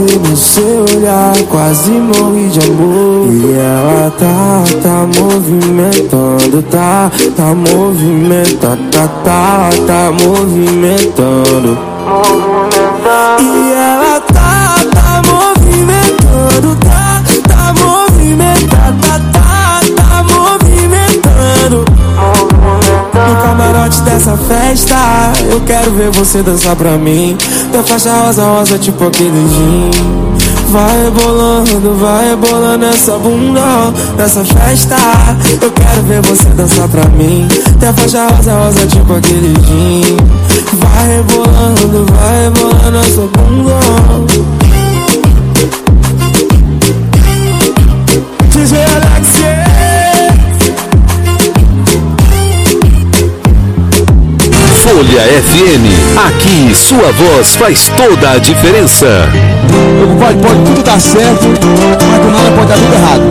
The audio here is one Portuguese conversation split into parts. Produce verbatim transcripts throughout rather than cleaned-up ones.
vi no seu olhar, quase morri de amor. E ela tá, tá movimentando, tá, tá movimentando, tá, tá, tá movimentando. E ela tá, tá movimentando, tá, tá movimentando, tá, tá, tá movimentando. No camarote dessa festa, eu quero ver você dançar pra mim. Tua faixa rosa, rosa, tipo aquele gin. Vai rebolando, vai rebolando essa bunda nessa festa. Eu quero ver você dançar pra mim. Tua faixa rosa, rosa, tipo aquele gin. Vai rebolando, vai rebolando essa bunda. D J Alexia. Folha F M, aqui sua voz faz toda a diferença. Pode, pode tudo dar certo, mas do nada pode dar tudo errado.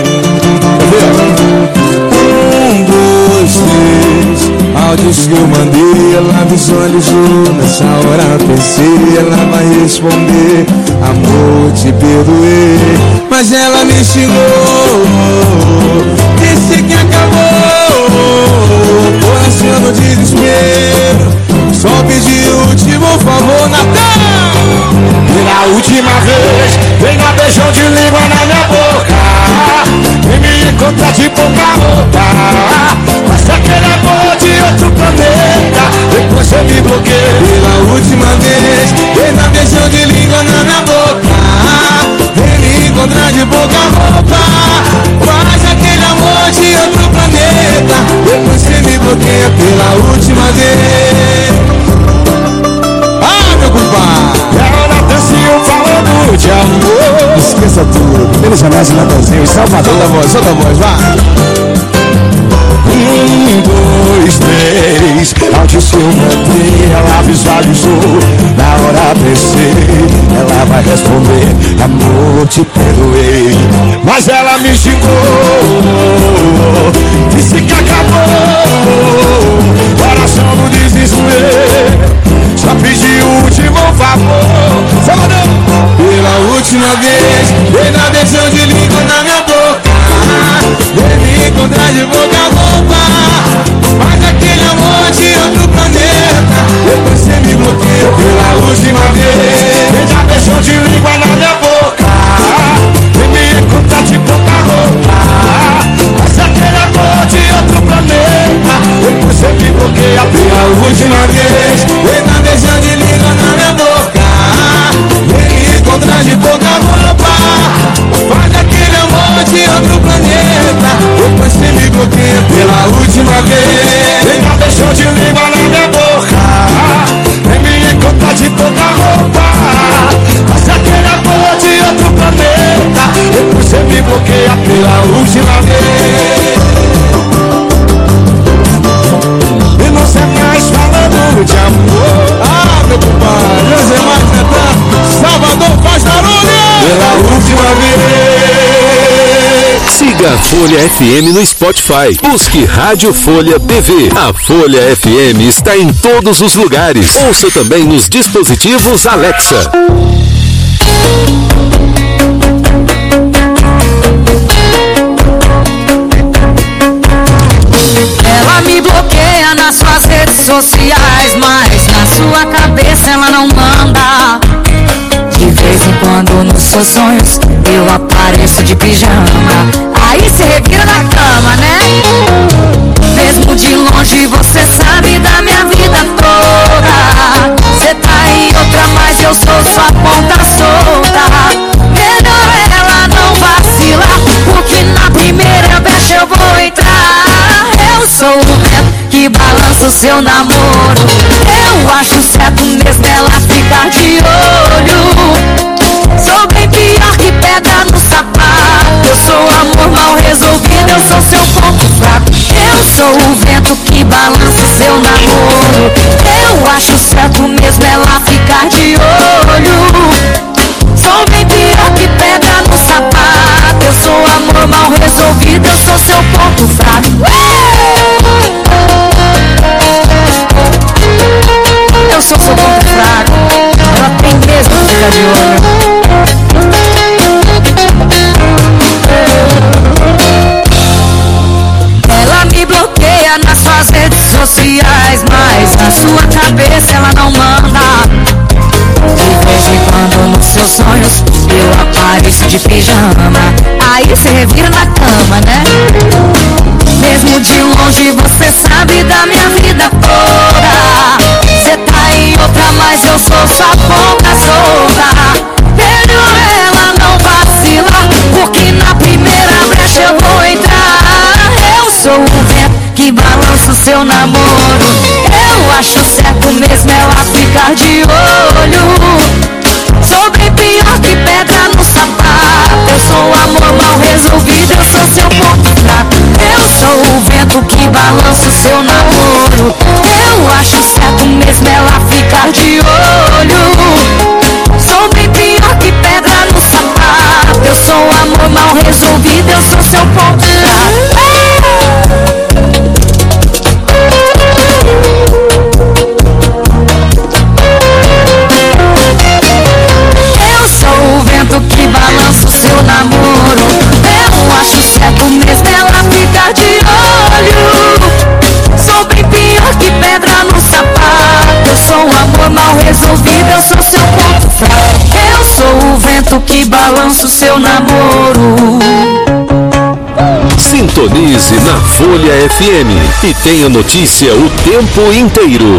Um, dois, três, áudios que eu mandei, ela visualizou. Nessa hora pensei, ela vai responder: amor, te perdoei. Mas ela me xingou, disse que acabou, coração no desespero. Só pedi o último favor, Natal. Pela última vez, vem dar beijão de língua na minha boca. Vem me encontrar de pouca roupa. Mas aquele amor de outro planeta, depois você me bloqueia. Pela última vez, vem dar beijão de língua na minha boca. Vem me encontrar de pouca roupa. Mas aquele amor de outro planeta, depois você me bloqueia pela última vez. Ah, meu compadre, ela dancinho falando de amor. Esqueça tudo, Feliz Janete, Natalzinho, Salvador. Solta a voz, solta a voz, vá. Um, dois, três, áudios que eu mandei, ela visualizou. Na hora pensei, ela vai responder: amor, te perdoei. Mas ela me xingou, disse que acabou, coração no desespero. Só pedi o último favor, Salvador. Pela última vez, vem dar beijão de língua na minha boca. Vem me encontrar de boca a boca. Mas aquele amor de outro planeta, depois você me bloqueia pela última vez. Vem dar beijão de língua na minha boca. Vem me encontrar de boca roupa. Mas aquele amor de outro planeta, depois você me bloqueia pela última vez. Vem dar beijão de língua na minha boca. Vem me encontrar de boca roupa. Faz aquele amor de outro planeta, depois você me bloqueia pela última vez. Vem dar beijão de língua na minha boca. Vem me encontrar de boca roupa. Faz aquele amor de outro planeta, depois você me bloqueia pela última vez. E não sei mais falando de amor. Ah, meu compadre, não sei mais cantar. Salvador faz barulho pela última vez. Siga a Folha F M no Spotify. Busque Rádio Folha T V. A Folha F M está em todos os lugares. Ouça também nos dispositivos Alexa. Ela me bloqueia nas suas redes sociais, mas na sua cabeça ela não manda. De vez em quando nos seus sonhos eu apareço de pijama. Aí se revira na cama, né? Mesmo de longe você sabe da minha vida toda. Cê tá em outra, mas eu sou sua ponta solta. Melhor ela não vacilar, porque na primeira vez eu vou entrar. Eu sou o vento que balança o seu namoro. Eu acho certo mesmo ela ficar de olho. Sou bem pior que pedra no sapato. Eu sou amor mal resolvido, eu sou seu ponto fraco. Eu sou o vento que balança o seu namoro. Eu acho certo mesmo ela ficar de olho. Sou bem pior que pedra no sapato. Eu sou amor mal resolvido, eu sou seu ponto fraco. Eu sou seu ponto fraco. Ela tem mesmo que ficar de olho. de pijama. Aí cê revira na cama, né? Mesmo de longe você sabe da minha vida toda. Cê tá em outra, mas eu sou sua boca solta. Melhor ela não vacila, porque na primeira brecha eu vou entrar. Eu sou o vento que balança o seu namoro. Eu acho certo mesmo ela ficar de olho. Sou bem pior que pedra no sapato. Eu sou amor mal resolvido, eu sou seu ponto fraco. Eu sou o vento que balança o seu namoro. Eu acho certo mesmo ela ficar de olho. Sou bem pior que pedra no sapato. Eu sou amor mal resolvido, eu sou seu ponto fraco. Que balança o seu namoro. Eu acho certo mesmo ela ficar de olho. Sou bem pior que pedra no sapato. Eu sou um amor mal resolvido, eu sou seu ponto fraco. Eu sou o vento que balança o seu namoro. Sintonize na Folha F M e tenha notícia o tempo inteiro.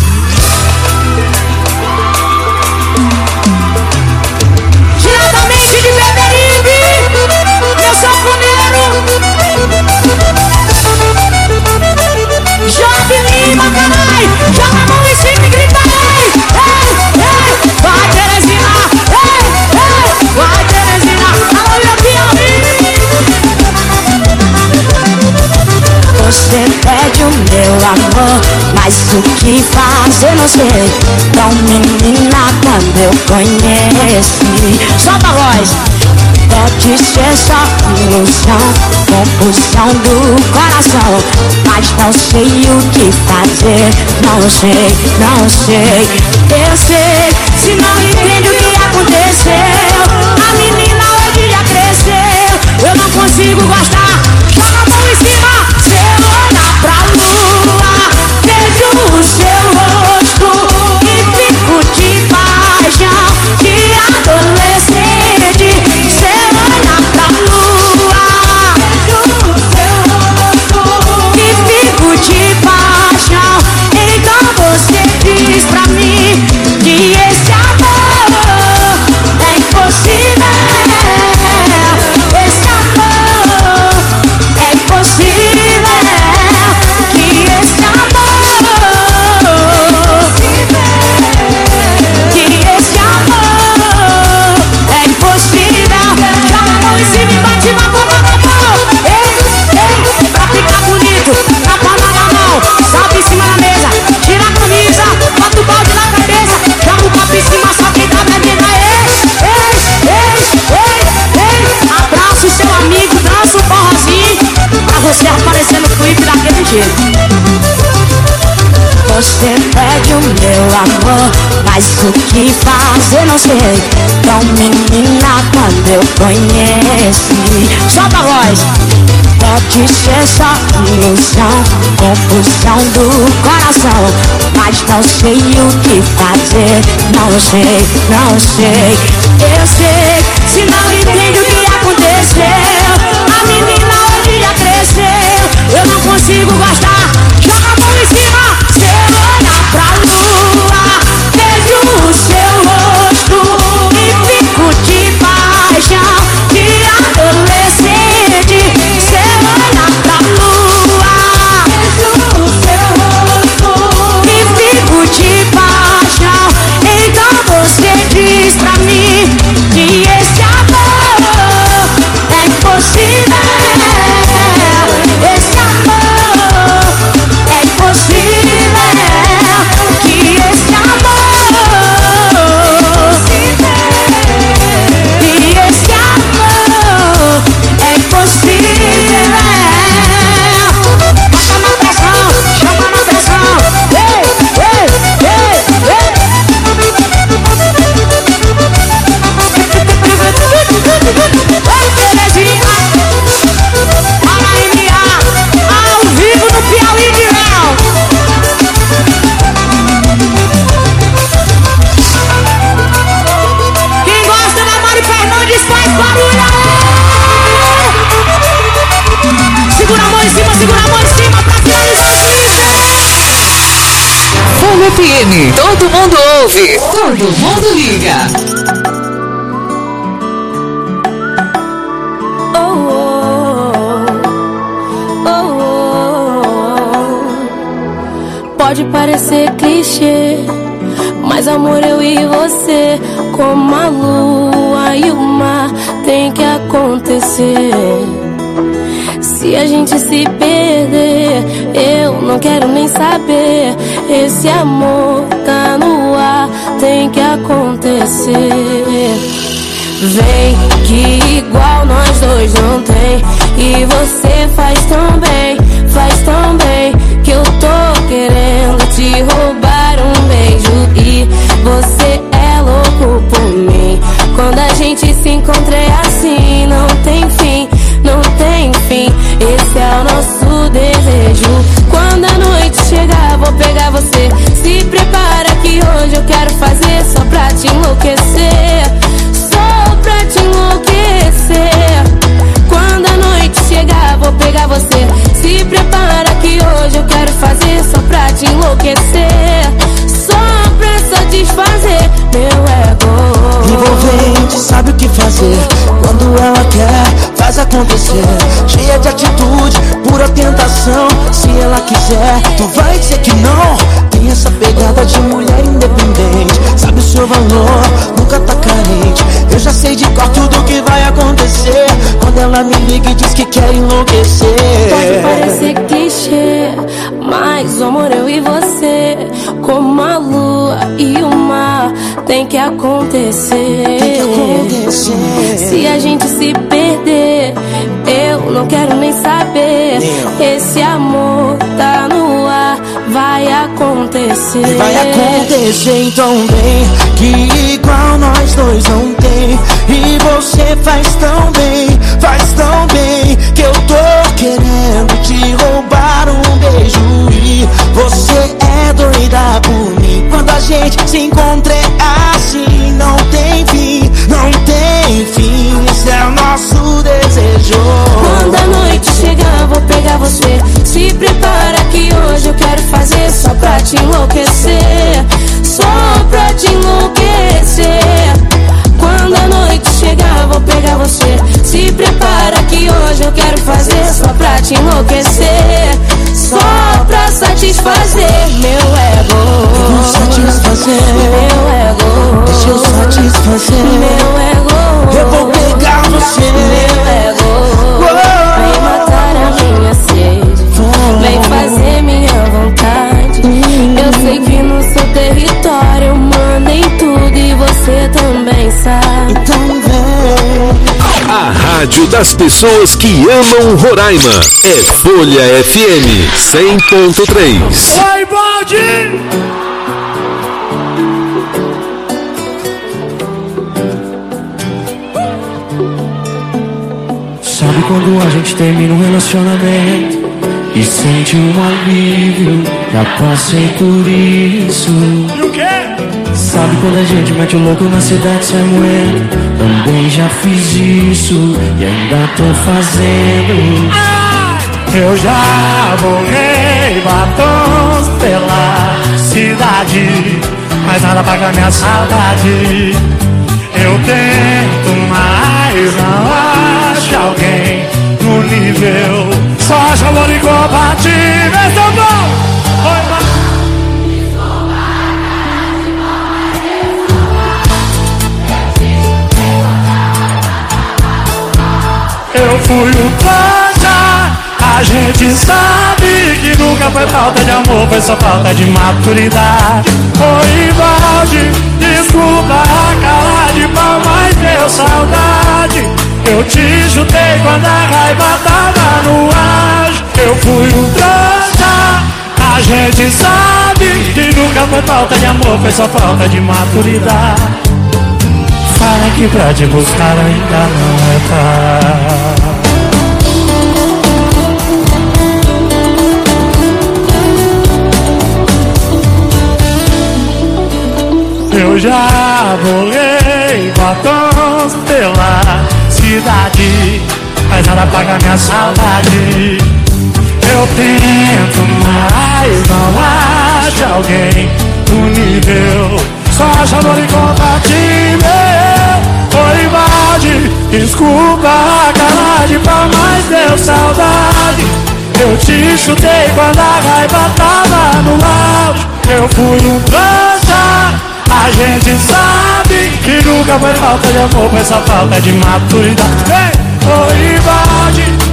Você pede o meu amor, mas o que fazer não sei. Tão menina quando eu conheci. Solta a voz. Pode ser só ilusão, compulsão do coração, mas não sei o que fazer. Não sei, não sei. Eu sei, se não entende o que aconteceu. A menina hoje já cresceu. Eu não consigo gostar. Joga a mão em cima. Se eu olhar pra lua, vejo o seu rosto e fico de paixão de adolescente. Se eu olhar pra lua, vejo o seu rosto e fico de paixão. Então você diz pra mim que esse amor é impossível. Esse amor é impossível. Você aparecendo no clipe daquele jeito. Você pede o meu amor, mas o que fazer não sei. Tão menina quando eu conheci. Solta a voz. Pode ser só ilusão, compulsão do coração, mas não sei o que fazer. Não sei, não sei. Eu sei, se não entende o que aconteceu. A menina hoje já cresceu. Eu não consigo gostar. Joga a mão em cima. Se eu olhar pra lua, vejo o seu rosto e fico de paixão de adolescente. Se eu olhar pra lua, vejo o seu rosto e fico de paixão. Então você diz pra mim que esse amor é impossível. Esse amor M. Todo mundo ouve, todo mundo liga. Pode parecer clichê, mas amor, eu e você, como a lua e o mar, tem que acontecer. Se a gente se perder, eu não quero nem saber. Esse amor tá no ar, tem que acontecer. Vem que igual nós dois não tem, e você faz tão bem, faz tão bem, que eu tô querendo te roubar um beijo. E você é louco por mim. Quando a gente se encontra é assim, não tem fim, não tem fim. Esse é o nosso desejo. Quando a noite chegar, vou pegar você. Se prepara que hoje eu quero fazer só pra te enlouquecer, só pra te enlouquecer. Quando a noite chegar, vou pegar você. Se prepara que hoje eu quero fazer só pra te enlouquecer, só pra satisfazer meu ego. Envolvente, sabe o que fazer. Quando ela quer, faz acontecer. Cheia de atitude, pura tentação. Se ela quiser, tu vai dizer que não. Tem essa pegada de mulher independente. Sabe o seu valor, nunca tá carente. Eu já sei de cor tudo que vai acontecer quando ela me liga e diz que quer enlouquecer. Pode parecer clichê, mas amor, eu e você, como a lua e o mar, tem que acontecer. Tem que acontecer. Se a gente se perder, eu não quero nem saber. Esse amor tá no ar, vai acontecer. Vai acontecer, então vem, que igual nós dois não tem. E você faz tão bem, faz tão bem, que eu tô querendo te roubar um beijo. E você é doida por mim. Quando a gente se encontra é assim, não tem fim, não tem fim. Esse é o nosso desejo. Quando a noite chegar, vou pegar você. Se prepara que hoje eu quero fazer só pra te enlouquecer, só pra te enlouquecer. Quando a noite chegar, vou pegar você. Se prepara que hoje eu quero fazer só pra te enlouquecer, só pra satisfazer meu ego. Vou satisfazer meu ego. Deixa eu satisfazer meu ego. Eu vou pegar você, meu ego. Vem matar a minha sede, vem fazer minha vontade. Eu sei que no seu território eu mando em tudo e você também sabe. Então vem. A rádio das pessoas que amam Roraima é Folha F M cem ponto três. Oi, Baldi! Sabe quando a gente termina um relacionamento e sente um alívio? Já passei por isso. E o quê? Sabe quando a gente mete o louco na cidade sem moeda? Também já fiz isso e ainda tô fazendo. Eu já borrei batons pela cidade, mas nada paga minha saudade. Eu tento, mas não acho alguém no nível. Só acho amor incompatível. Esse é o bom! Oi, mas... Eu fui o trouxa, a gente sabe que nunca foi falta de amor, foi só falta de maturidade. Oi, balde, desculpa a cara de pau, mas deu saudade. Eu te chutei quando a raiva tava no ar. Eu fui o trouxa, a gente sabe que nunca foi falta de amor, foi só falta de maturidade. Fala que pra te buscar ainda não é tarde. Eu já borrei batons pela cidade, mas nada paga minha saudade. Eu tento, mas não acho alguém outro nível. Só achando de conta que meu. Oi, Valde, desculpa a calagem, pra mais deu saudade. Eu te chutei quando a raiva tava no auge. Eu fui um trouxa. A gente sabe que nunca foi falta de amor, foi essa falta de maturidade. Ei, oi, Valde.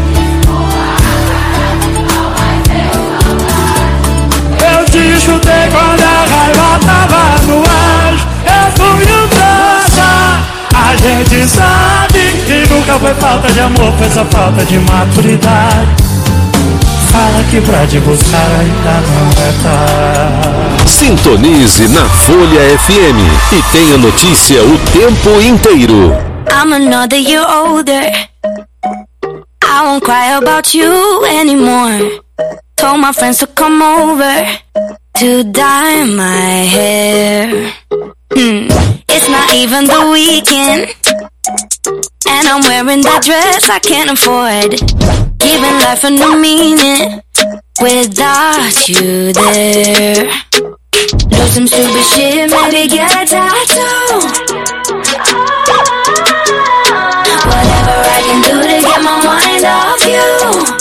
Eu te chutei quando a raiva tava no auge. Eu fui um trouxa. A gente sabe que nunca foi falta de amor, foi essa falta de maturidade. Fala que pra te buscar ainda não é tarde. Sintonize na Folha F M e tenha notícia o tempo inteiro. I'm another year older. I won't cry about you anymore. Told my friends to come over to dye my hair. Hmm. It's not even the weekend, and I'm wearing that dress I can't afford. Giving life a new meaning without you there. Do some stupid shit, maybe get a tattoo. Whatever I can do to get my mind off you.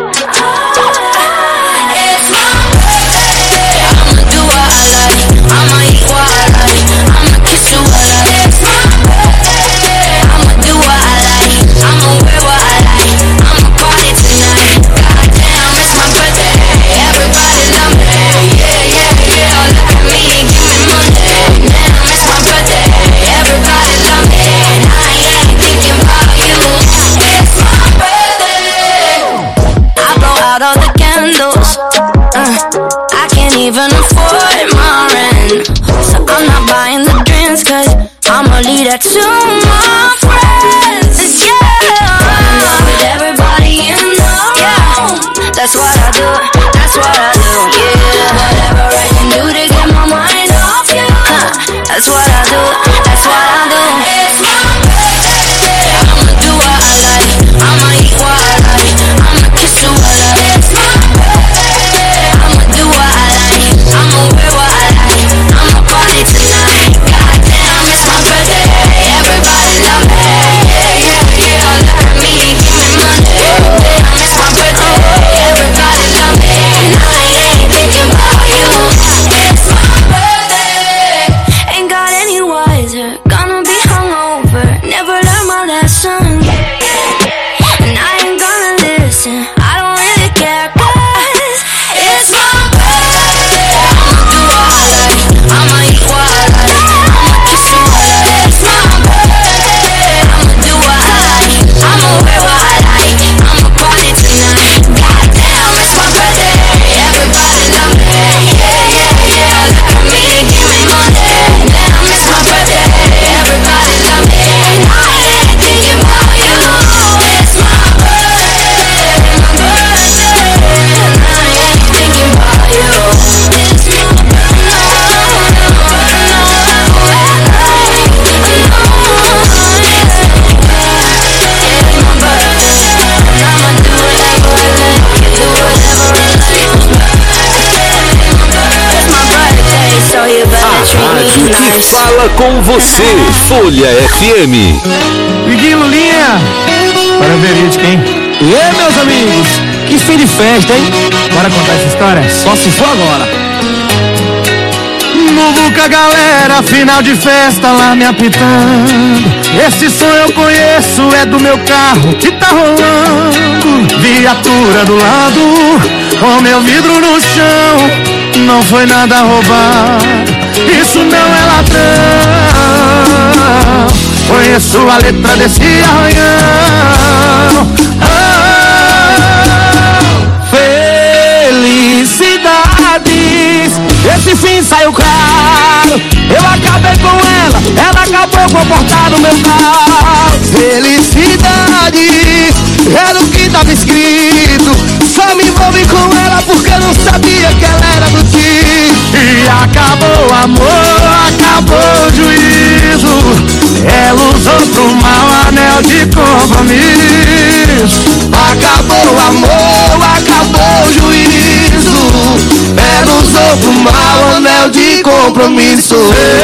It's my birthday. I'ma do what I like. I'ma eat what I like. I'ma kiss you what I like. It's my birthday. I'ma do what I like. I'ma wear what I like. I'ma party tonight. Goddamn, it's my birthday. Everybody love me. Yeah, yeah, yeah. Look at me and give me money. Damn, it's my birthday. Everybody love me. And I ain't thinking about you. It's my birthday. I blow out all the candles. Uh, I can't even afford my rent. So I'm not buying the drinks, cause I'ma leave that to my friends. Yeah, with everybody in the room. That's what I do, that's what I do. Yeah, whatever I can do to get my mind off you. Huh, that's what I do, that's what I do. It's my birthday. I'ma do what I like. I'ma eat what I like. I'ma kiss you what I like. It's my birthday. I'ma do what I like. I'ma wear what I like. I'ma party tonight. Goddamn, it's my birthday. Everybody love me. Yeah, yeah, yeah. Look at me and give me money. Damn, it's my birthday. Everybody love me. And I ain't thinking about you. It's my birthday. Ain't got any wiser. Gonna be hungover. Never learned my lesson. And I ain't gonna listen. I don't really care, cause it's my birthday. I'ma do what I like. I'ma eat what I like. I'ma kiss you what I like. It's my birthday. I'ma do what I like. I'ma wear what I like. I'ma party tonight. Goddamn, it's my birthday. Everybody love me. Yeah, yeah, yeah. Look at me and give me money. Damn, it's my birthday. Everybody love me. And I ain't thinking about you. It's my birthday. My birthday. And I ain't thinking about you. It's my A rádio que fala com você. Folha F M. Liguinho Lulinha, para verídica, hein? E meus amigos, que fim de festa, hein? Bora contar essa história? Só se for agora. Muvuca, galera, final de festa lá me apitando. Esse som eu conheço, é do meu carro que tá rolando. Viatura do lado, com meu vidro no chão. Não foi nada roubado, isso não é ladrão. Conheço a letra desse arranhão. Oh, felicidades, esse fim saiu claro. Eu acabei com ela, ela acabou com o portar do meu carro. Felicidades, era o que tava escrito. Só me envolvi com ela porque eu não sabia que ela era do time. E acabou o amor, acabou o juízo. Ela usou pro mal anel de compromisso. Acabou o amor, acabou o juízo. Ela usou pro mal anel de compromisso. compromisso.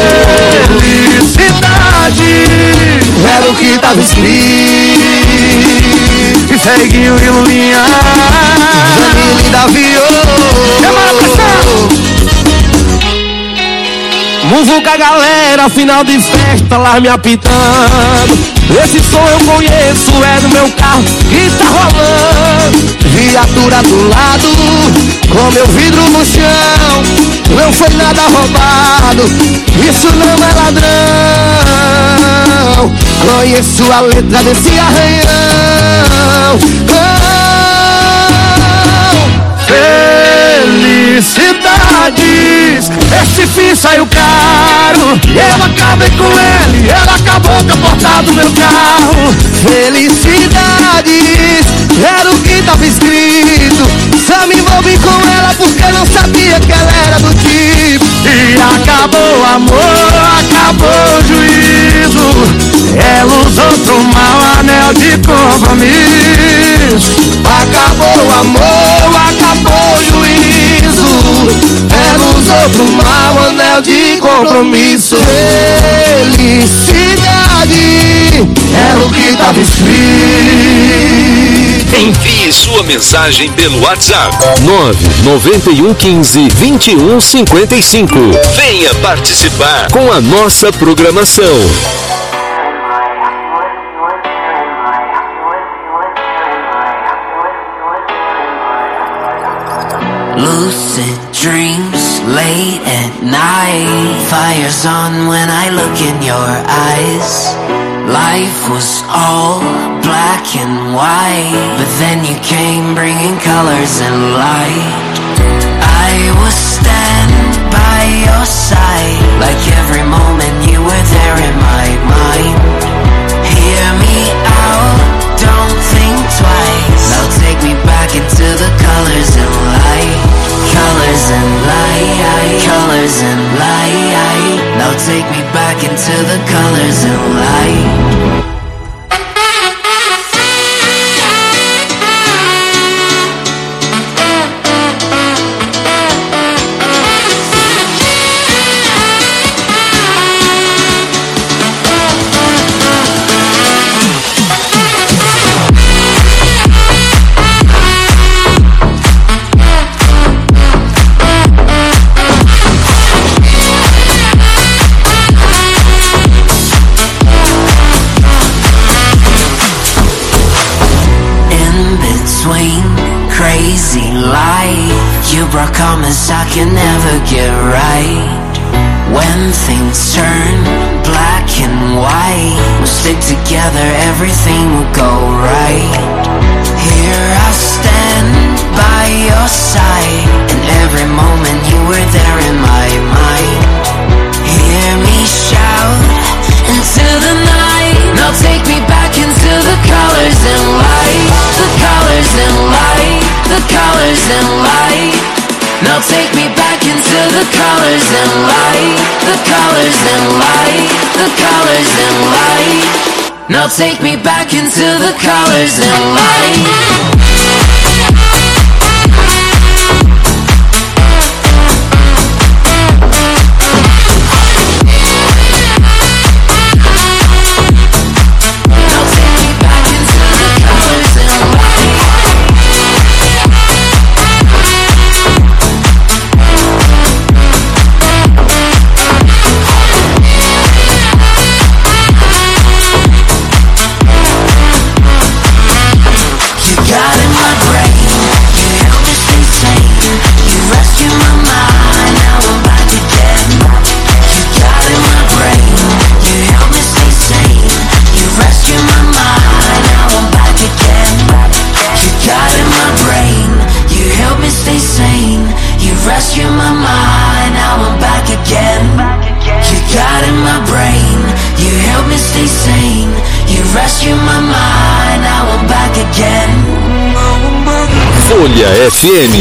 Felicidade era o que tava escrito. E Feiguinho e Lulinha, Jamila e Davi. Muvuca galera, final de festa lá me apitando. Esse som eu conheço, é do meu carro que tá rolando. Viatura do lado, com meu vidro no chão. Não foi nada roubado, isso não é ladrão. Conheço a letra desse arranhão. Oh, felicidades, esse fim saiu caro. Eu acabei com ele, ela acabou com a porta do meu carro. Felicidades, era o que tava escrito. Só me envolvi com ela porque não sabia que ela era do tipo. E acabou o amor, acabou o juízo. Ela usou pro mal anel de compromisso. Acabou o amor, acabou o juízo. Ela usou pro mal anel de compromisso. Felicidade era o que tava escrito. Envie sua mensagem pelo WhatsApp nove nove um um cinco, dois um cinco cinco. Venha participar com a nossa programação. Lucid dreams late at night. Fire's on when I look in your eyes. Life was all black and white, but then you came bringing colors and light. I was standing by your side, like every moment you were there in my mind. Hear me out, don't think twice. Now take me back into the colors and light. Colors and light, colors and light. Now take me back into the colors and light. Crazy life, you brought comments I can never get right. When things turn black and white, we'll stick together, everything will go right. Here I stand by your side, and every moment you were there in my mind. Hear me shout into the night. Now take me back into the colors and light. The colors and light. The colors and light. Now take me back into the colors and light. The colors and light. The colors and light. Now take me back into the colors and light. Folha F M.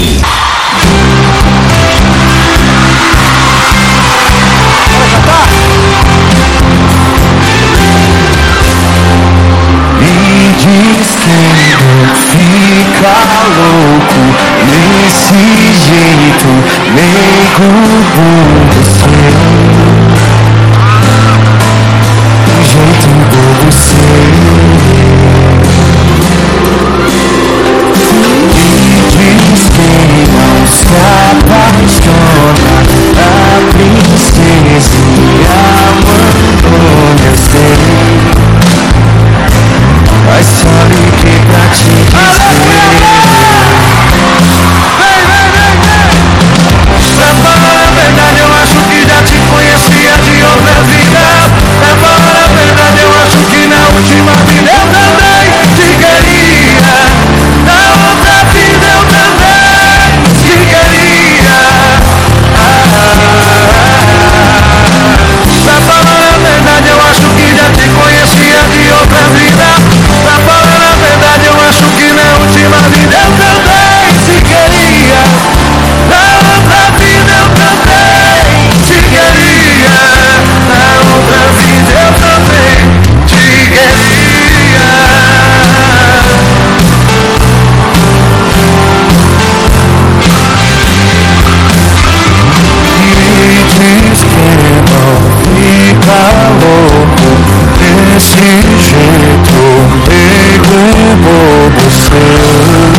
Me dizendo fica louco nesse jeito, nego do céu. jeito meio bobo seu,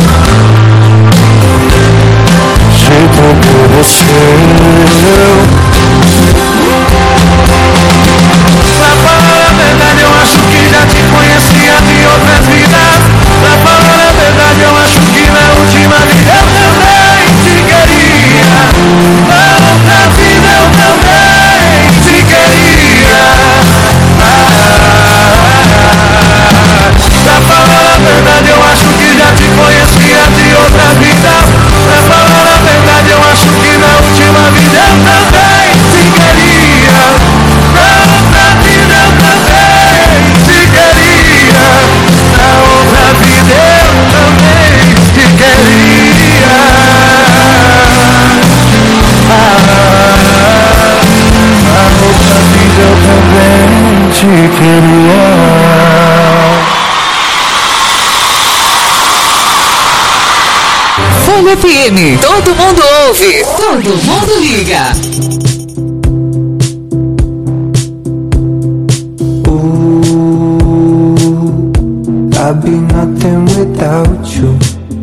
jeito bobo seu. Pra falar a verdade eu acho que já te conhecia de outras vidas. Pra falar a verdade eu acho que na última vida eu também te queria. Na outra vida eu também te queria. Ah, pra falar a verdade eu acho que já te conhecia de outras vidas. Pra falar a verdade eu acho que na última vida eu também te queria. Na outra vida eu também te queria. Na outra vida eu também te queria. Ah, na outra vida eu também te queria. Folha F M, todo mundo ouve, todo mundo liga. I'd be nothing without you.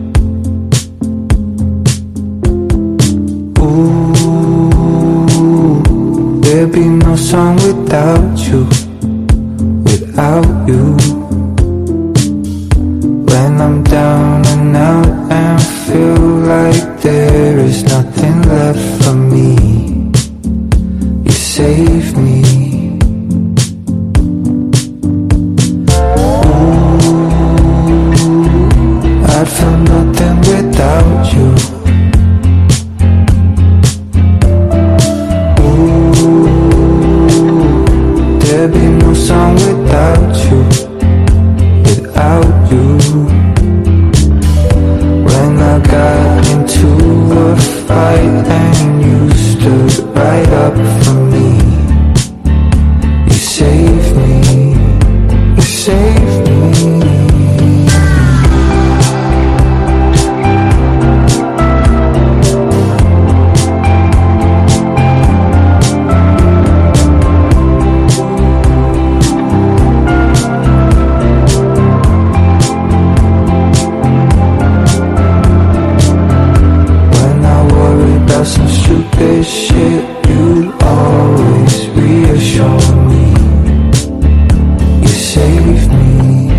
Ooh, there'd be no song without you, without you. When I'm down and out and feel like there is nothing left for me, you save me. I'd feel nothing without you. Ooh, there'd be no song without you, without you. When I got into a fight and you stood right up for me, you saved me, you saved me. Some stupid shit, you'd always reassure me. You saved me.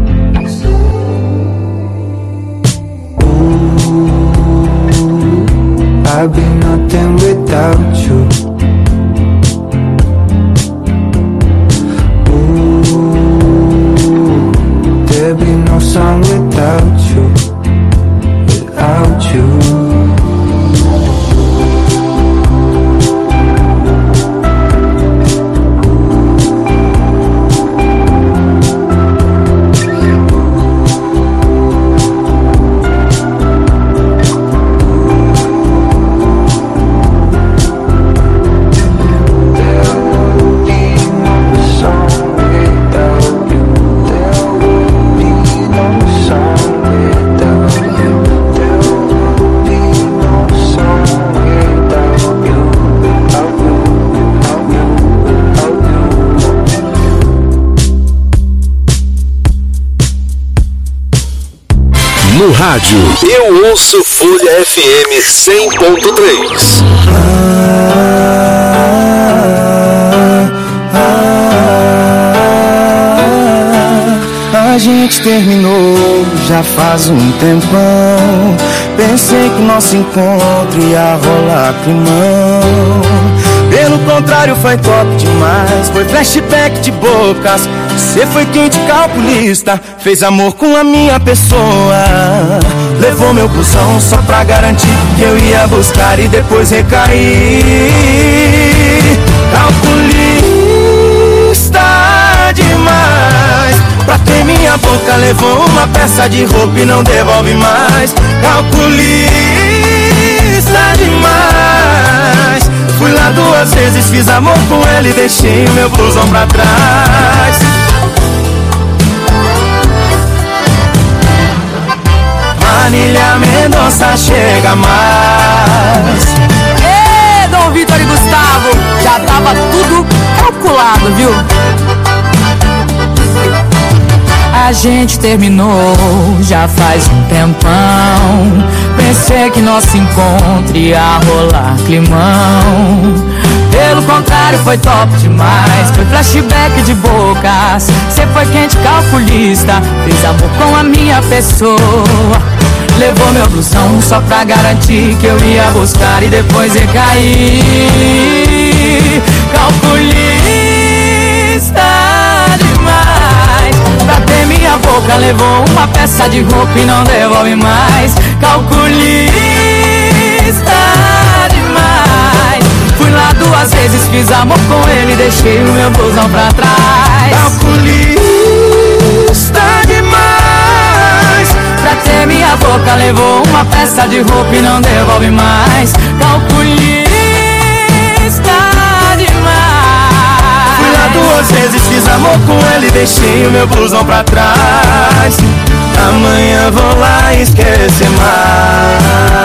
Ooh, I'd be nothing without you. Ooh, there'd be no song without you, without you. No rádio, eu ouço Folha F M cem ponto três. A gente terminou já faz um tempão. Pensei que nosso encontro ia rolar climão. Pelo contrário, foi top demais. Foi flashback de bocas. Cê foi quente calculista. Fez amor com a minha pessoa. Levou meu busão só pra garantir que eu ia buscar e depois recair. Calculista demais. Pra ter minha boca levou uma peça de roupa e não devolve mais. Calculista demais. Fui lá duas vezes, fiz amor com ela e deixei o meu blusão pra trás. Manilha Mendonça chega mais. Ê, Dom Vitor e Gustavo, já tava tudo calculado, viu? a gente terminou já faz um tempão. Pensei que nosso encontro ia rolar climão. Pelo contrário, foi top demais. Foi flashback de bocas. Cê foi quente, calculista. Fez amor com a minha pessoa. Levou meu blusão só pra garantir que eu ia buscar e depois ia cair. Calculista demais. Pra ter minha boca levou uma peça de roupa e não devolve mais. Calculista demais. Fui lá duas vezes, fiz amor com ele, deixei o meu blusão pra trás. Calculista demais. Pra ter minha boca levou uma peça de roupa e não devolve mais. Calculista demais. Fui lá duas vezes, fiz amor com ele, deixei o meu blusão pra trás. Amanhã vou lá esquecer mais.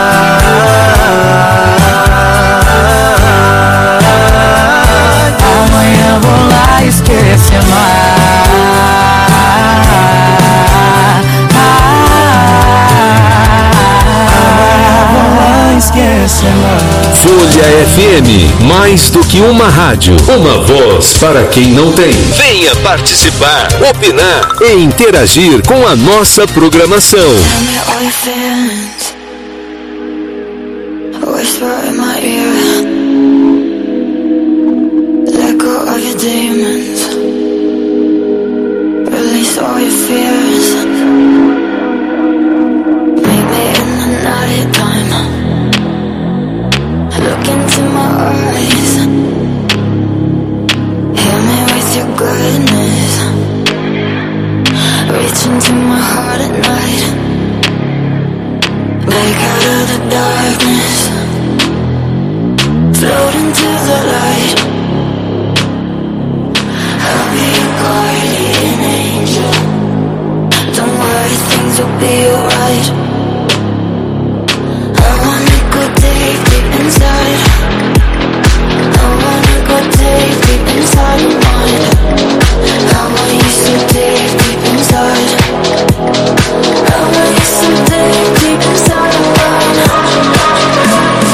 Amanhã vou lá esquecer mais. Folha F M, mais do que uma rádio, uma voz para quem não tem. Venha participar, opinar e interagir com a nossa programação. Look into my eyes, hear me with your goodness. Reach into my heart at night, break out of the darkness, float into the light. I'll be your guardian angel. Don't worry, things will be alright. I wanna go deep, deep inside. I wanna go deep, deep inside your mind. I want you so deep, deep inside. I want you so deep, deep inside your mind.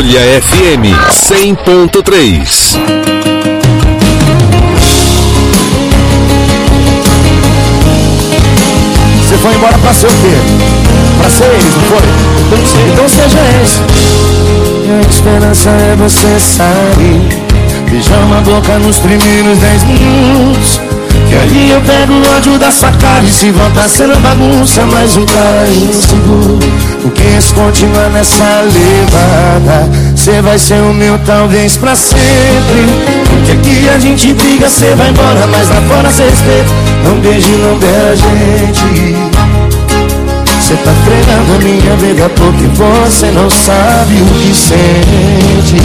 Folha F M cem ponto três. Você foi embora pra ser o quê? Pra ser eles, não foi? Então, sei. Então seja esse. Minha esperança é você sair. Beijamos a boca nos primeiros dez minutos. Que ali eu pego o ódio da sua cara. E se voltar sendo bagunça, mais um cara inseguro. Porque se continuar nessa levada, cê vai ser o meu talvez pra sempre. Porque aqui a gente briga, cê vai embora, mas lá fora cê respeita. Não beije, não beija a gente. Cê tá fregando a minha vida porque você não sabe o que sente.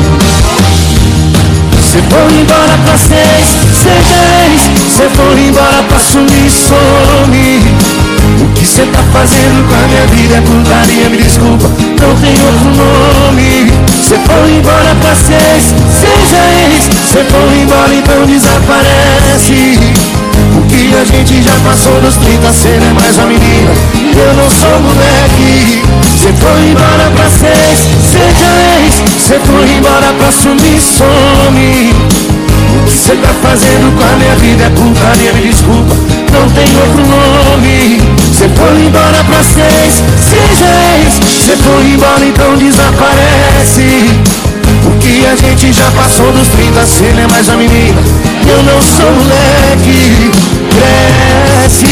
Cê foi embora pra seis, seis. Cê foi embora pra sumir, some. O que cê tá fazendo com a minha vida é putaria, me desculpa, não tem outro nome. Cê foi embora pra seis, seis. Cê foi embora, então desaparece. O que a gente já passou dos trinta, cê não é mais uma menina, eu não sou moleque. Cê foi embora pra seis, seis. Cê foi embora pra sumir, some. O que cê tá fazendo com a minha vida é putaria, me desculpa, não tem outro nome. Cê foi embora pra seis, seis. Cê foi embora, então desaparece. O que a gente já passou dos trinta, cê não é mais uma menina, eu não sou moleque. Cresce.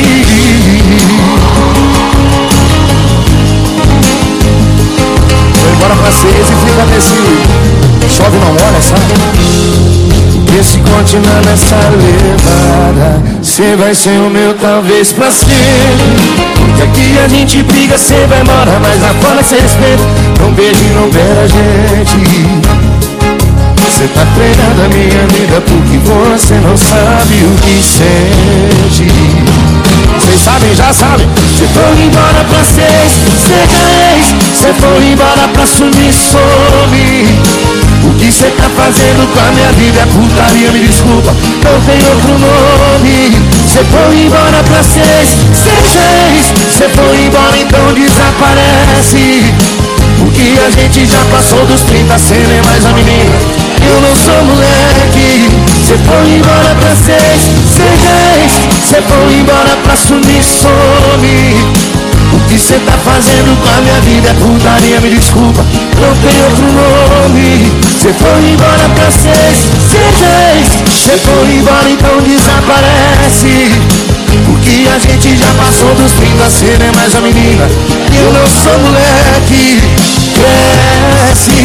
Foi embora pra seis e fica nesse chove não molha, sabe? Porque se continuar nessa levada, cê vai ser o meu talvez pra sempre. Porque aqui a gente briga, cê vai embora, mas lá fora cê respeita. Não beije, não beija a gente. Cê tá treinando a minha vida porque você não sabe o que sente. Vocês sabem, já sabem. Cê foi embora pra seis, seis. Cê foi embora pra sumir, some. O que cê tá fazendo com a minha vida é putaria, me desculpa, não tem outro nome. Cê foi embora pra seis, seis. Cê foi embora, então desaparece. O que a gente já passou dos trinta, cê não é mais a menina, eu não sou moleque. Cê foi embora pra seis, seis. Cê foi embora pra sumir, some. O que cê tá fazendo com a minha vida é putaria, me desculpa, não tem outro nome. Cê foi embora pra seis, seis. Cê foi embora, então desaparece. Porque a gente já passou dos trinta, cê não é mais a menina, eu não sou moleque. Cresce.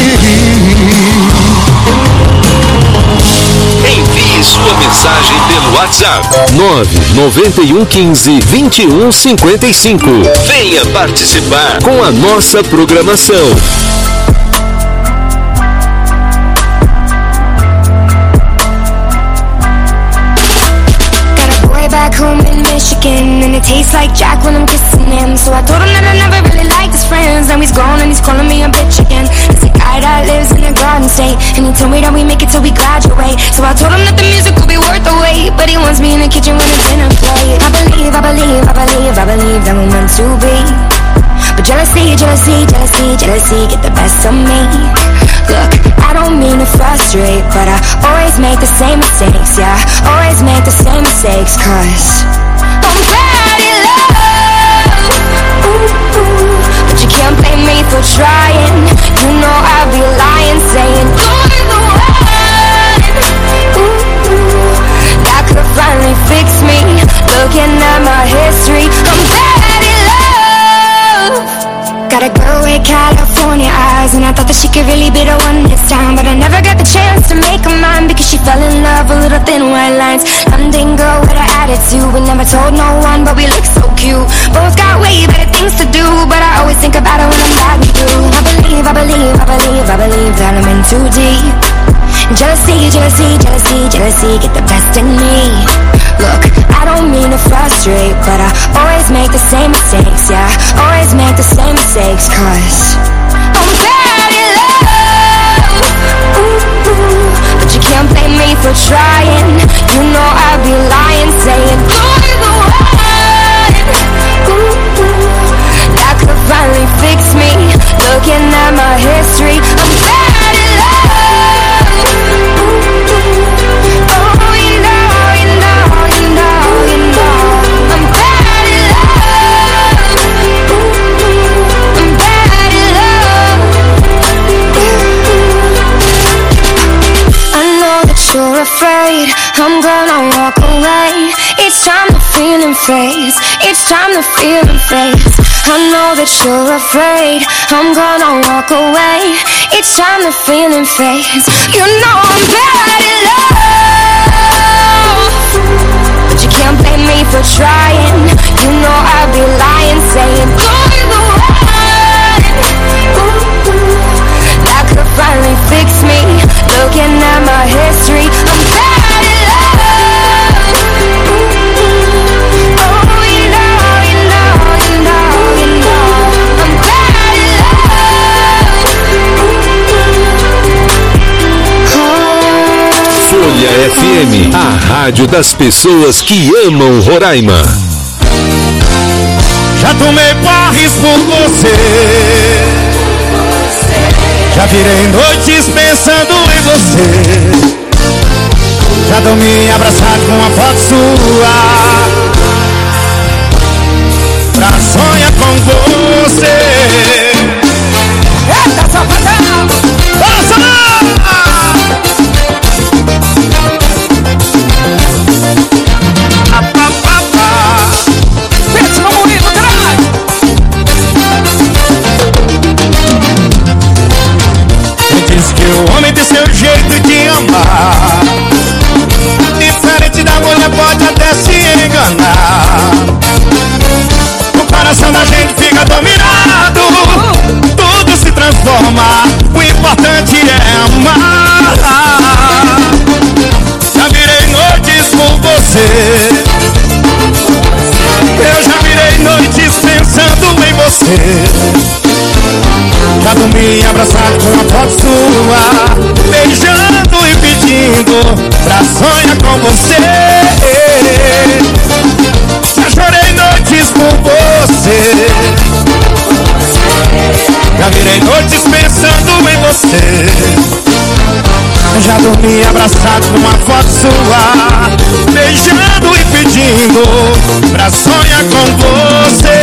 Envie sua mensagem pelo WhatsApp nove nove um um cinco, vinte e um cinquenta e cinco. Venha participar com a nossa programação. Back home in Michigan, and it tastes like Jack when I'm kissing him. So I told him that I never really liked his friends. Now he's gone and he's calling me a bitch again. It's a guy that lives in a garden state, and he told me that we make it till we graduate. So I told him that the music will be worth the wait, but he wants me in the kitchen when it's dinner plate. I believe, I believe, I believe, I believe that we're meant to be. But jealousy, jealousy, jealousy, jealousy get the best of me. Look, I don't mean to frustrate, but I always make the same mistakes, yeah, always make the same mistakes, cause I'm bad in love, ooh, ooh. But you can't blame me for trying. You know I'd be lying, saying you're the one, ooh, ooh. That could finally fix me. Looking at my history, I'm bad in love. Got a girl with California eyes, and I thought that she could really be the one this time. But I never got the chance to make her mine, because she fell in love with little thin white lines. London girl with an attitude, we never told no one, but we look so cute. Both got way better things to do, but I always think about it when I'm riding through. I believe, I believe, I believe, I believe that I'm in too deep. Jealousy, jealousy, jealousy, jealousy get the best in me. Look, I don't mean to frustrate, but I always make the same mistakes, yeah, always make the same mistakes, cause I'm bad in love, ooh, ooh. But you can't blame me for trying. You know I'd be lying, saying you're the one, ooh, ooh. That could finally fix me. Looking at my hair phrase. Each time the feeling fades, I know that you're afraid I'm gonna walk away. Each time the feeling fades, you know I'm bad in love, but you can't blame me for trying. You know I'd be lying, saying you're the one. That could finally fix me. Looking at my history, I'm bad in love. Oh, you know, you know, you know, you know, I'm bad in love. Folha F M, a rádio das pessoas que amam Roraima. Já tomei barris por você, já virei noites pensando em você, já dormi abraçado com uma foto sua, pra sonhar com você. Eita, safadão! Passa lá! O homem tem seu jeito de amar, diferente da mulher pode até se enganar. O coração da gente fica dominado, tudo se transforma, o importante é amar. Já virei noites por você, eu já virei noites pensando em você, já dormi abraçado com uma foto sua, beijando e pedindo pra sonhar com você. Já chorei noites por você, já virei noites pensando em você, já dormi abraçado com uma foto sua, beijando e pedindo pra sonhar com você.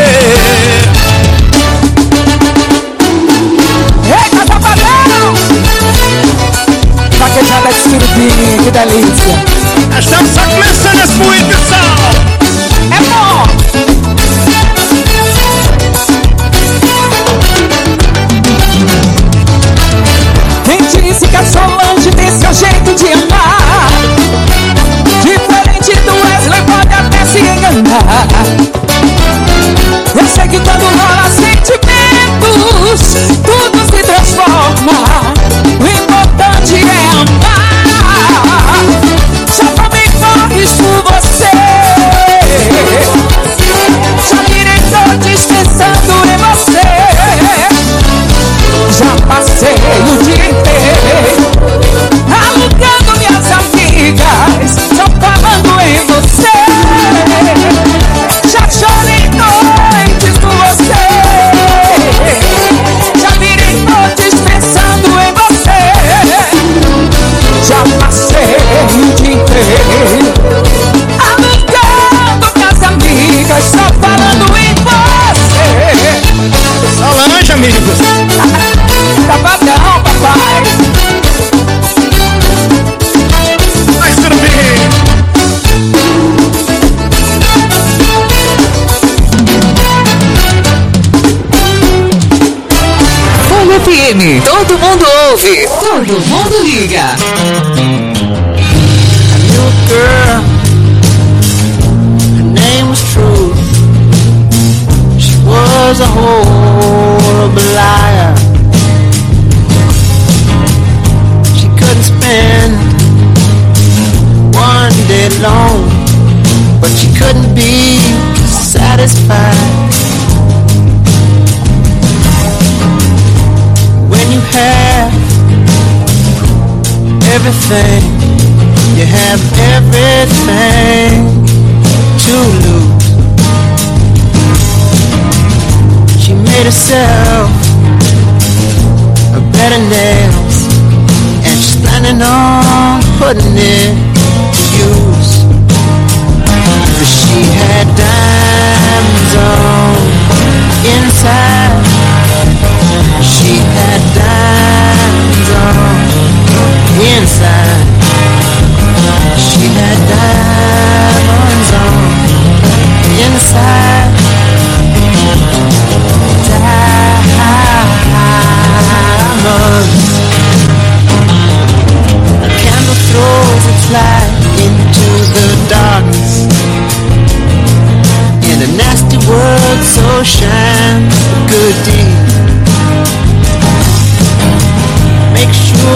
Eita, safadão! Vaquejada de surubim, que delícia! Estamos só começando esse moído, pessoal! É bom! Quem disse que a Solange tem seu jeito de amar? Diferente do Wesley, pode até se enganar. Eu sei que quando rola sentimentos, tudo se transforma, o importante é amar. Já tomei corres por você, já virei noites pensando em você, já passei o dia inteiro alugando minhas amigas, só falando em você. Já chorei noites por você, já virei noites pensando em você, já passei o dia inteiro alugando minhas amigas, só falando em você. Solange, amigos! Safadão, papai! Vai, surubim! Folha F M, todo mundo ouve, todo mundo liga. I knew a girl, her name was True. She was a horrible liar. She couldn't spend one day alone, but she couldn't be satisfied. When you have everything, you have everything to lose. She made herself a bed of nails, and she's planning on putting it to use. But she had diamonds on inside. She had diamonds on inside. She had diamonds on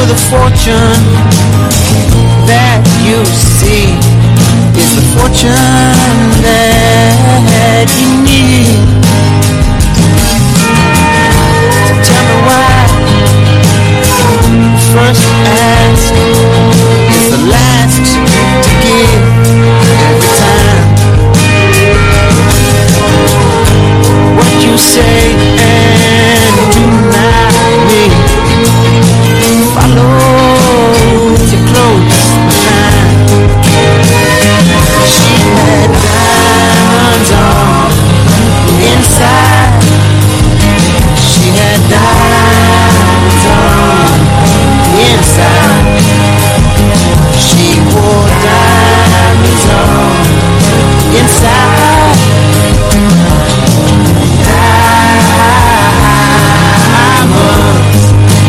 the fortune that you see is the fortune that you need. Tell me why first ask is the last to give every time. What you say and do not mean follows you close behind. She had diamonds on inside. She had diamonds on inside. She wore diamonds on inside. Diamonds.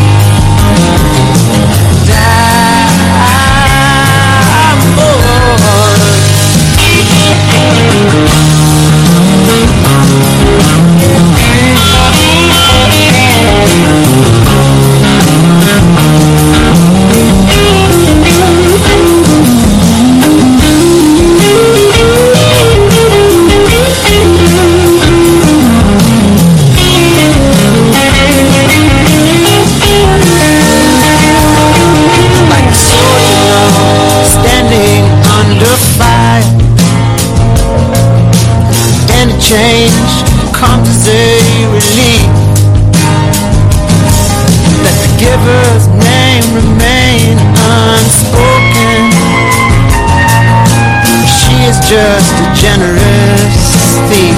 Change comes a relief. Let the giver's name remain unspoken. She is just a generous thief.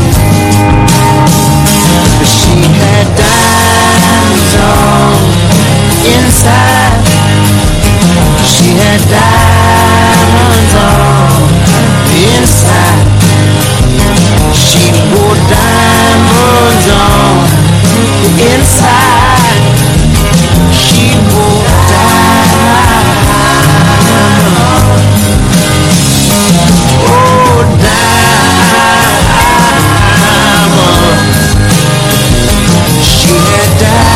But she had diamonds on inside. She had diamonds on inside. She wore diamonds on the inside. She wore diamonds. Oh, diamonds. She had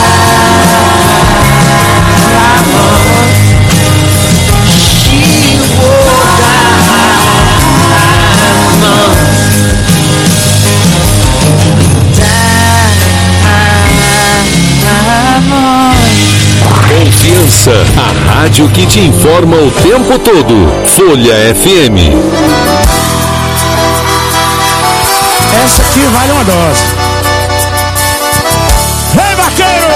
diamonds. She wore diamonds. Confiança, a rádio que te informa o tempo todo. Folha F M. Essa aqui vale uma dose. Ei, vaqueiro!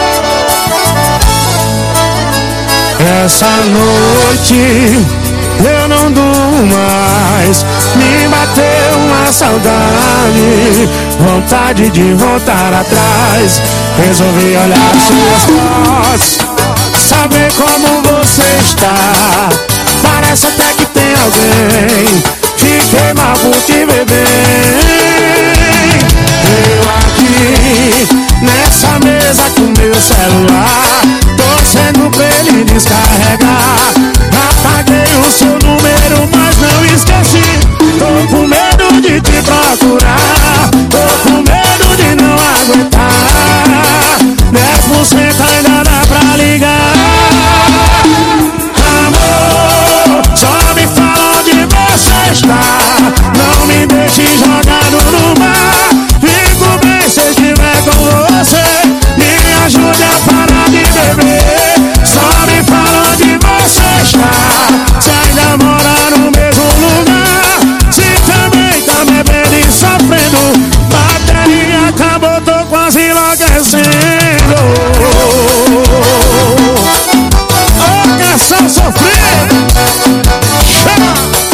Essa noite eu não durmo mais. Me bateu uma saudade, vontade de voltar atrás. Resolvi olhar suas fotos, saber como você está. Parece até que tem alguém. Fiquei mal por te ver bem. Eu aqui nessa mesa com meu celular, torcendo pra ele descarregar. Apaguei o seu número, mas não esqueci. Tô com medo de te procurar. Tô com medo de não aguentar. dez por cento ainda dá pra ligar. Amor, só me fala onde você está. Não me deixe jogado no mar. Fico bem se eu estiver com você. Me ajude a parar de beber. Só me fala onde você está. Se ainda mora no mesmo lugar. Se também tá bebendo e sofrendo. Bateria acabou, tô quase enlouquecendo. Oh, canção sofrendo. Chama!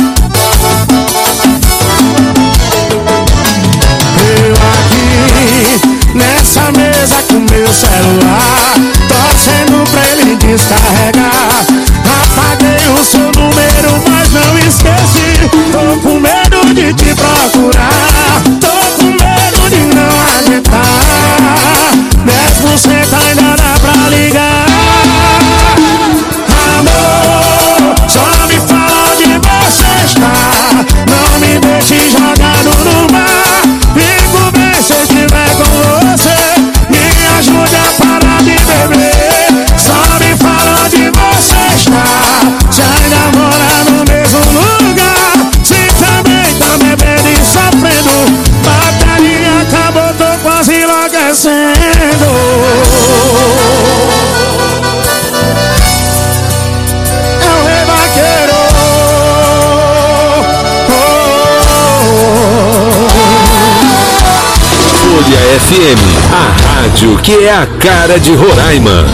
Eu aqui nessa mesa com meu celular, torcendo pra ele descarregar. Apaguei o seu número, mas não esqueci. Tô com medo de te procurar. Tô com medo de não aguentar. dez por cento ainda dá pra ligar. Amor, só me fala onde você está. Não me deixe jogado no mar. Fico bem se eu estiver com você. Me ajude a parar de beber. Só me fala onde F M, a rádio que é a cara de Roraima.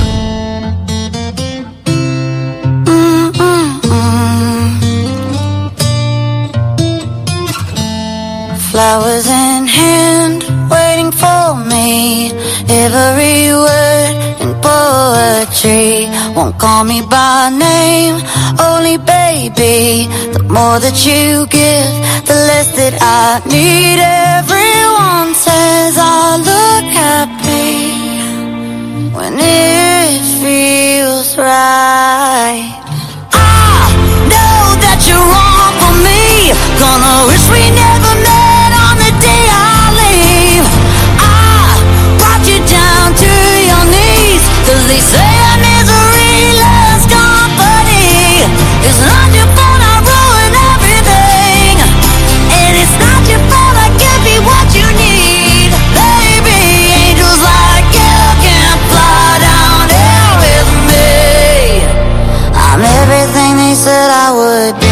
Flowers in hand, waiting for me. Every word in poetry won't call me by name, only baby. The more that you give, the less that I need. Everyone says I look happy when it feels right. I know that you're wrong for me, gonna wish we never met on the day I leave. I brought you down to your knees, cause they say a misery loves company. It's not your fault I ruin everything, and it's not your fault I give you what you need. Baby, angels like you can't fly down here with me. I'm everything they said I would be.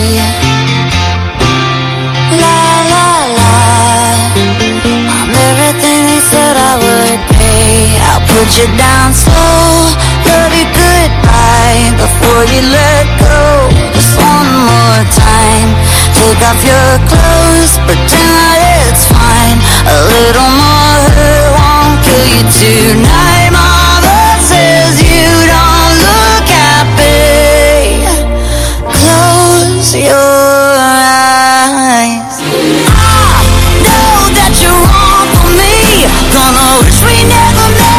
Put you down slow, love you goodbye before you let go. Just one more time, take off your clothes, pretend that it's fine. A little more hurt won't kill you tonight. Mama says you don't look happy. Close your eyes. I know that you're wrong for me, gonna wish we never met.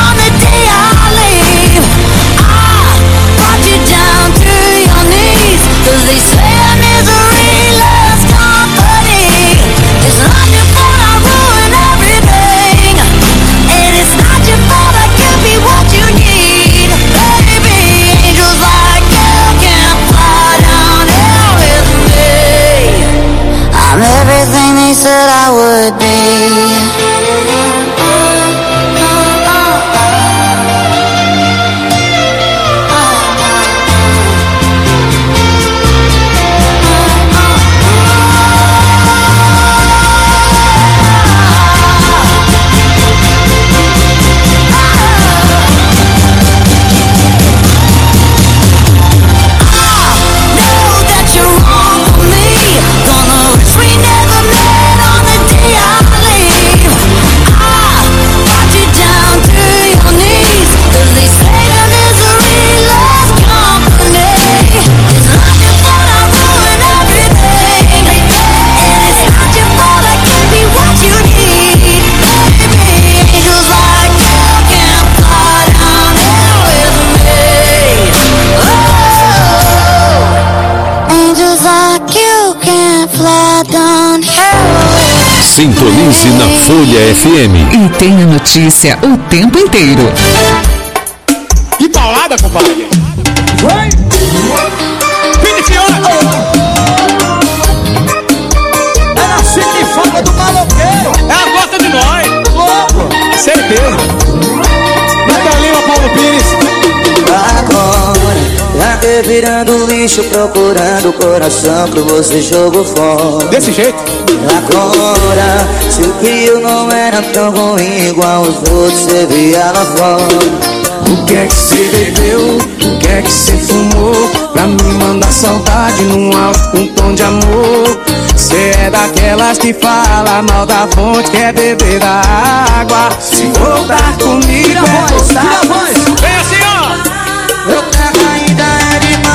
They say a misery loves company. It's not your fault I ruin everything, and it's not your fault I give you what you need. Baby, angels like you can't fly down here with me. I'm everything they said I would be. Sintonize na Folha F M e tenha notícia o tempo inteiro. Que balada, compadre! Vai! Fim de fiona! É na chique fama do maloqueiro! Ela gosta de nós! Louco! Certeza! Natalina, Paulo Pires! Agora, já que virando lixo, procurando o coração que você jogou fora. Desse jeito? Agora, se o que eu não era tão ruim igual os outros, você via lá fora. O que é que você bebeu? O que é que você fumou? Pra me mandar saudade num áudio com tom de amor. Cê é daquelas que fala mal da fonte, quer beber da água. Se voltar comigo tira é voz, voltar. tira a voz. Vem assim, ó. Meu carro ainda é de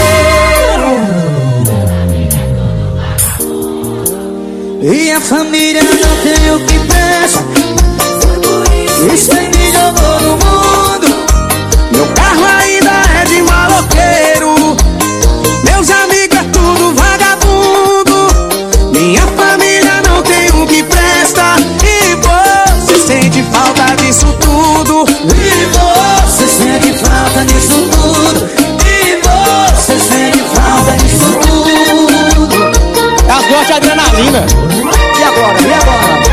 maloqueiro, e a família não tem o que pensa. Isso aí me jogou no mundo. Meu carro ainda é de maloqueiro. Meus amigos é tudo vagabundo. Minha família não tem o que presta. E você sente falta disso tudo. E você sente falta disso tudo. E você sente falta disso tudo. Elas gostam de adrenalina. E agora? E agora?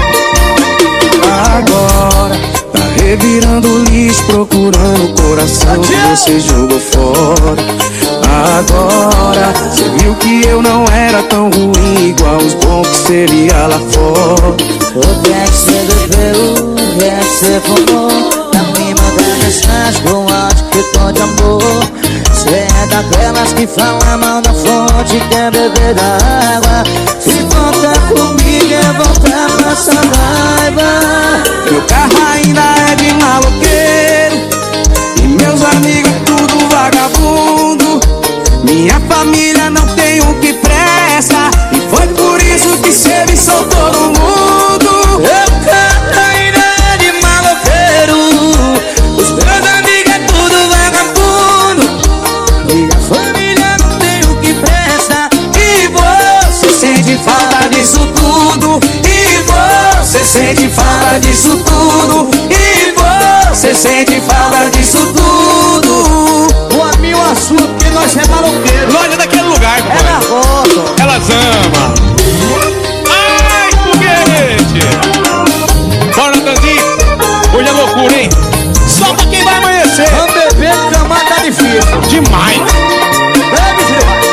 Agora tá revirando lixo, procurando o coração que você jogou fora. agora cê viu que eu não era tão ruim igual os bons que seria lá fora. O que é que cê bebeu, o que é que cê fumou? Tá me mandando mensagem com áudio que tô de amor. Cê é daquelas que fala mal da fonte, quer beber da água. Se voltar comigo é voltar pra essa raiva. Meu carro ainda é de maloqueiro e meus amigos tudo vagabundo. Minha família não tem o que presta e foi por isso que cê me soltou do mundo. Meu carro ainda é de maloqueiro, os meus amigos é tudo vagabundo. Minha família não tem o que presta e você Sente falta disso tudo e você sente falta disso tudo e você sente falta disso tudo. O amigo a sua, porque nós é maloqueiro. Nós é daquele lugar, pô. é na roça. Elas amam. Ai, foguete! Bora, Tanzinho. Hoje é loucura, hein? Só pra quem vai amanhecer. Vamos beber, que a mata tá difícil. Demais. Bebe, filho.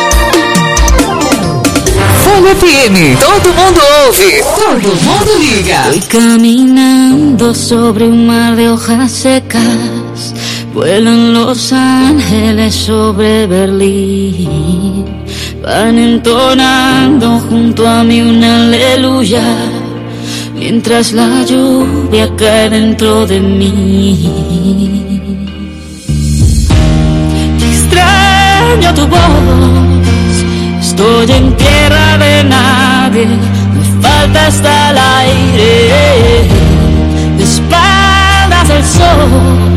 Folha F M, todo mundo ouve, todo mundo liga. Voy caminando sobre un mar de hojas secas, vuelan los ángeles sobre Berlín, van entonando junto a mí una aleluya, mientras la lluvia cae dentro de mí. Extraño tu voz, estoy en tierra de nadie, me falta hasta el aire, de espaldas al sol.